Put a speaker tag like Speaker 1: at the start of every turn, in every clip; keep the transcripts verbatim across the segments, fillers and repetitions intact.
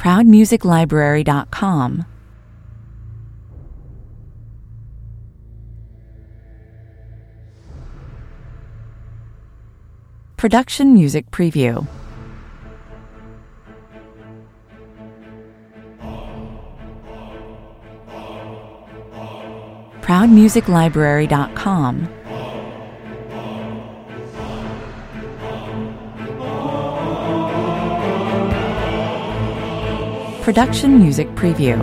Speaker 1: proud music library dot com. Production Music Preview. proud music library dot com. Production Music Preview.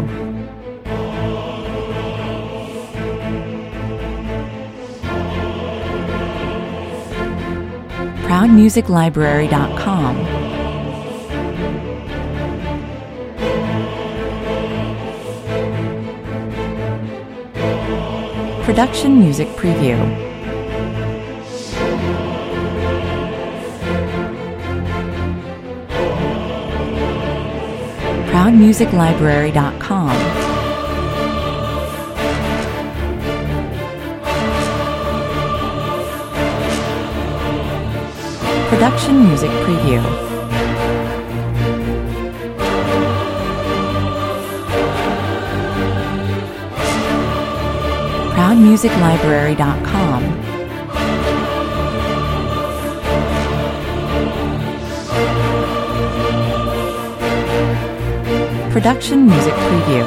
Speaker 1: proud music library dot com. Production Music Preview. proud music library dot com. Production Music Preview. proud music library dot com. Production Music Preview.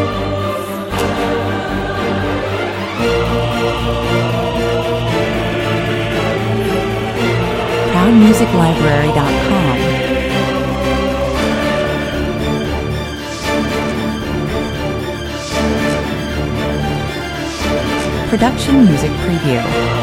Speaker 1: proud music library dot com. Production Music Preview.